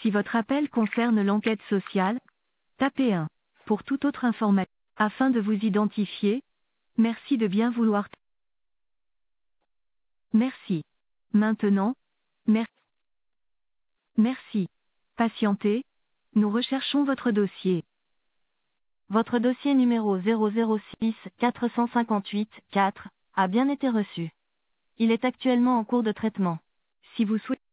Si votre appel concerne l'enquête sociale, tapez 1. Pour toute autre information, afin de vous identifier, merci de bien vouloir. Merci. Maintenant, merci. Patientez. Nous recherchons votre dossier. Votre dossier numéro 006 458 4 a bien été reçu. Il est actuellement en cours de traitement. Si vous souhaitez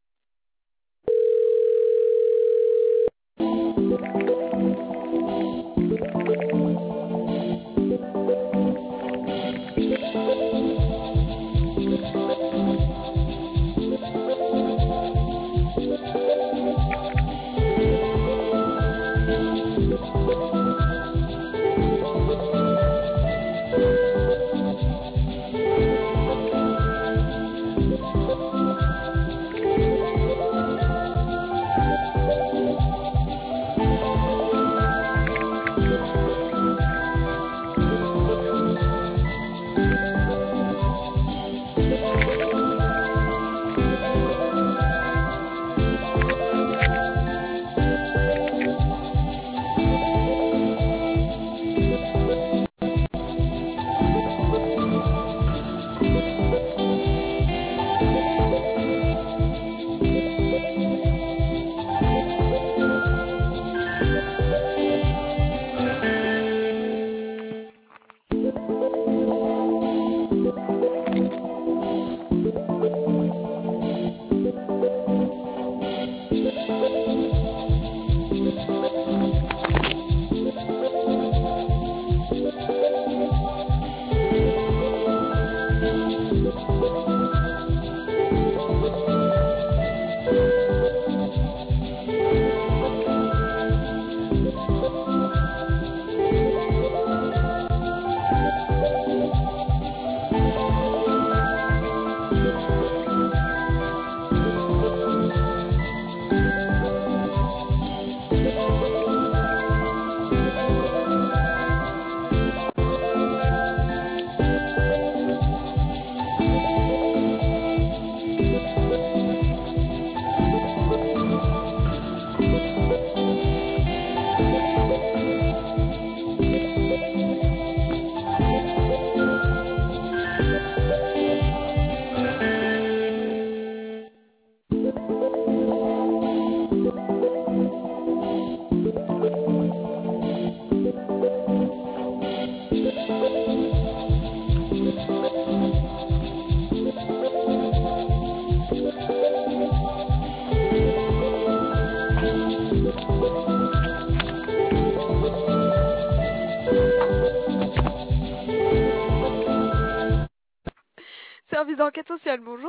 Service d'enquête sociale, bonjour.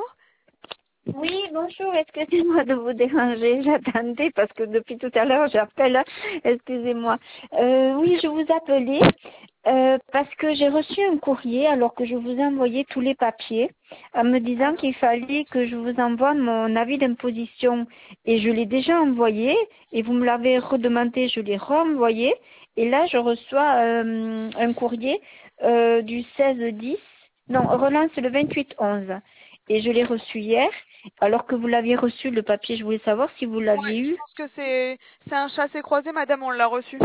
Oui, bonjour, excusez-moi de vous déranger, j'attendais parce que depuis tout à l'heure j'appelle, excusez-moi. Oui, je vous appelais parce que j'ai reçu un courrier alors que je vous ai envoyé tous les papiers en me disant qu'il fallait que je vous envoie mon avis d'imposition et je l'ai déjà envoyé et vous me l'avez redemandé, je l'ai renvoyé et là je reçois un courrier du 16-10, non, relance le 28-11 et je l'ai reçu hier. Alors que vous l'aviez reçu, le papier, je voulais savoir si vous l'aviez Je eu. pense que c'est un chassé-croisé, madame, on l'a reçu.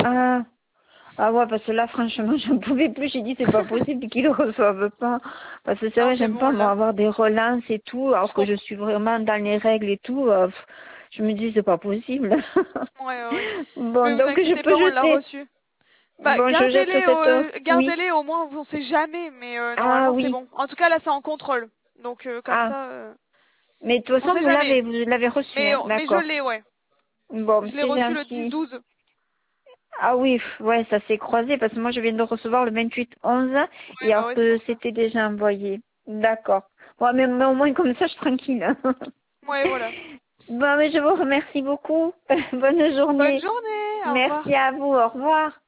Ah ouais, parce que là, franchement, j'en pouvais plus. J'ai dit, c'est pas possible qu'ils le reçoivent pas. Parce que c'est Non, vrai, c'est j'aime bon, pas, moi, là. avoir des relances et tout, alors que je suis vraiment dans les règles et tout. Je me dis, c'est pas possible. Ouais. Mais Bon, vous donc, je inquiétez peux pas, on l'a jeter. reçu. Bah, Bon, je jette cette offre. Oui. gardez-les, au moins, on sait jamais, mais Ah normalement, c'est oui. bon. En tout cas, là, c'est en contrôle. Donc, comme Ah. ça, Mais de toute on façon, sait jamais. vous l'avez reçu, hein. Mais je D'accord. l'ai, ouais. Bon, Je l'ai c'est reçu le gentil. 10-12. Ah oui, ouais, ça s'est croisé parce que moi je viens de recevoir le 28-11 et alors Ouais, c'est que pour ça. c'était déjà envoyé. D'accord. Bon, mais au moins comme ça je suis tranquille. Ouais, voilà. Bon, mais je vous remercie beaucoup. Bonne Bonne journée. journée, au revoir. Merci à vous. Au revoir.